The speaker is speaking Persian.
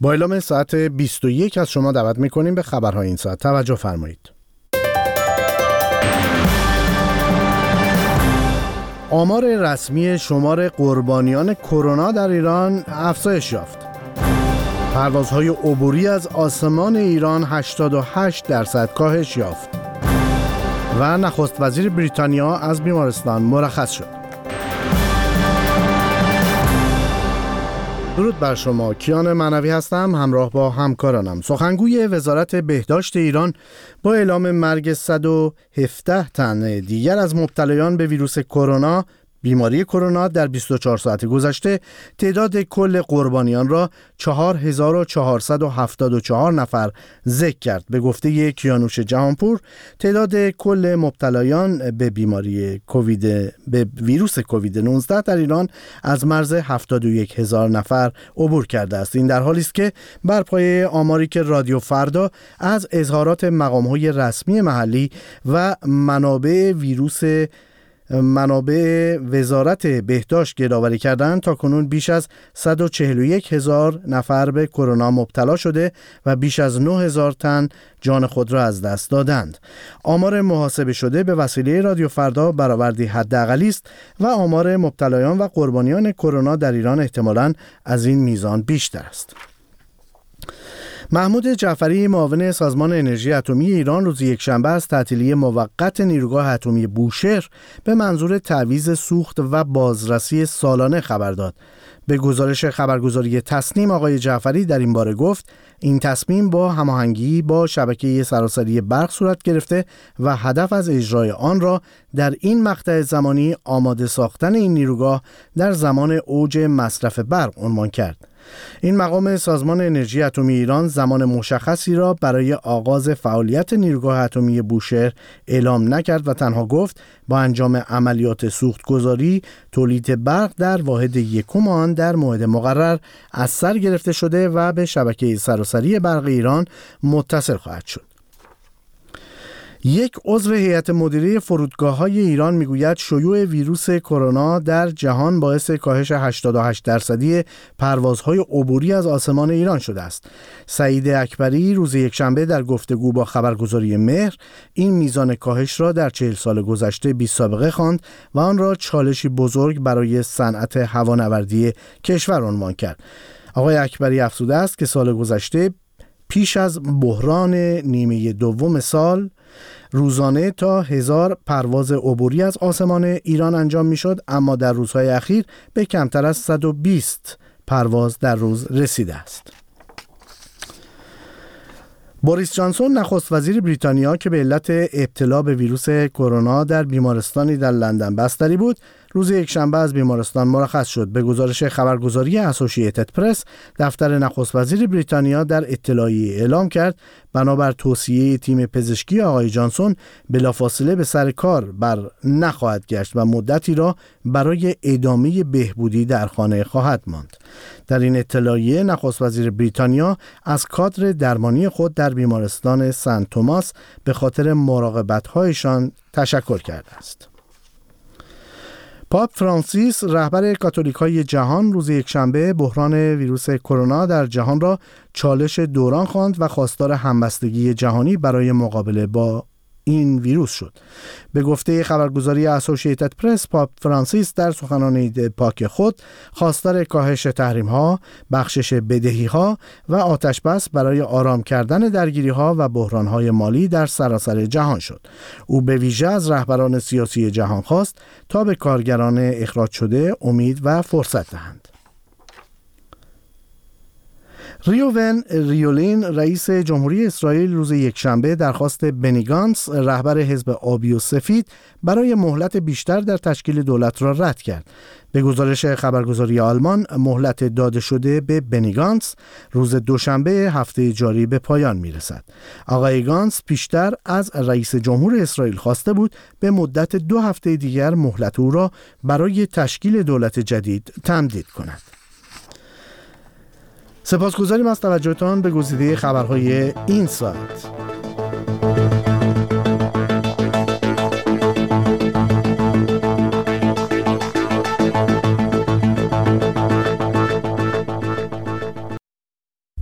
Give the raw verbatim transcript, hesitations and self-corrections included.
با اعلام ساعت بیست و یک از شما دعوت می‌کنیم به خبرهای این ساعت. توجه فرمایید. آمار رسمی شمار قربانیان کرونا در ایران افزایش یافت. پروازهای عبوری از آسمان ایران هشتاد و هشت درصد کاهش یافت. و نخست وزیر بریتانیا از بیمارستان مرخص شد. درود بر شما، کیان معنوی هستم، همراه با همکارانم. سخنگوی وزارت بهداشت ایران با اعلام مرگ صد و هفده تن دیگر از مبتلایان به ویروس کرونا بیماری کرونا در بیست و چهار ساعت گذشته تعداد کل قربانیان را چهار هزار و چهارصد و هفتاد و چهار نفر ذکر کرد. به گفته کیانوش جهانپور، تعداد کل مبتلایان به بیماری کووید به ویروس کووید نوزده در ایران از مرز هفتاد و یک هزار نفر عبور کرده است. این در حالی است که بر پایه آماری که رادیو فردا از اظهارات مقام‌های رسمی محلی و منابع ویروس منابع وزارت بهداشت گردآوری کردند، تا کنون بیش از صد و چهل و یک هزار نفر به کرونا مبتلا شده و بیش از نه هزار تن جان خود را از دست دادند. آمار محاسبه شده به وسیله رادیو فردا برآوردی حداقلی است و آمار مبتلایان و قربانیان کرونا در ایران احتمالاً از این میزان بیشتر است. محمود جعفری، معاون سازمان انرژی اتمی ایران، روز یکشنبه از تعطیلی موقت نیروگاه اتمی بوشهر به منظور تعویض سوخت و بازرسی سالانه خبر داد. به گزارش خبرگزاری تصنیم، آقای جعفری در این باره گفت این تصمیم با هماهنگی با شبکه سراسری برق صورت گرفته و هدف از اجرای آن را در این مقطع زمانی آماده ساختن این نیروگاه در زمان اوج مصرف برق عنوان کرد. این مقام سازمان انرژی اتمی ایران زمان مشخصی را برای آغاز فعالیت نیروگاه اتمی بوشهر اعلام نکرد و تنها گفت با انجام عملیات سوختگذاری تولید برق در واحد یکم آن در موعد مقرر از سر گرفته شده و به شبکه سراسری برق ایران متصل خواهد شد. یک عضو هیئت مدیره فرودگاه‌های ایران میگوید شیوع ویروس کرونا در جهان باعث کاهش هشتاد و هشت درصدی پروازهای عبوری از آسمان ایران شده است. سعید اکبری روز یکشنبه در گفتگو با خبرگزاری مهر این میزان کاهش را در چهل سال گذشته بی سابقه خواند و آن را چالشی بزرگ برای صنعت هوانوردی کشور عنوان کرد. آقای اکبری افزوده است که سال گذشته پیش از بحران نیمه دوم سال روزانه تا هزار پرواز عبوری از آسمان ایران انجام میشد، اما در روزهای اخیر به کمتر از صد و بیست پرواز در روز رسیده است. بوریس جانسون، نخست وزیر بریتانیا که به علت ابتلا به ویروس کرونا در بیمارستانی در لندن بستری بود، روز یکشنبه از بیمارستان مرخص شد. به گزارش خبرگزاری اسوسییتد پرس، دفتر نخست وزیر بریتانیا در اطلاعیه اعلام کرد بنابر توصیه تیم پزشکی آقای جانسون بلافاصله به سر کار بر نخواهد گشت و مدتی را برای ادامه بهبودی در خانه خواهد ماند. در این اطلاعیه نخست وزیر بریتانیا از کادر درمانی خود در بیمارستان سنت توماس به خاطر مراقبت‌هایشان تشکر کرده است. پاپ فرانسیس، رهبر کاتولیک‌های جهان، روز یکشنبه بحران ویروس کرونا در جهان را چالش دوران خواند و خواستار همبستگی جهانی برای مقابله با این ویروس شد. به گفته خبرگزاری اسوسییتد پرس، پاپ فرانسیس در سخنان عید پاک خود خواستار کاهش تحریم‌ها، بخشش بدهی‌ها و آتش‌بس برای آرام کردن درگیری‌ها و بحران‌های مالی در سراسر جهان شد. او به ویژه از رهبران سیاسی جهان خواست تا به کارگران اخراج شده امید و فرصت دهند. ریوون ریولین، رئیس جمهوری اسرائیل، روز یکشنبه درخواست بنی گانتس، رهبر حزب آبی و سفید، برای مهلت بیشتر در تشکیل دولت را رد کرد. به گزارش خبرگزاری آلمان، مهلت داده شده به بنی گانتس روز دوشنبه هفته جاری به پایان میرسد. آقای گانتس پیشتر از رئیس جمهور اسرائیل خواسته بود به مدت دو هفته دیگر مهلت او را برای تشکیل دولت جدید تمدید کند. سپاسگزاریم از توجهتان به گزیده خبرهای این ساعت.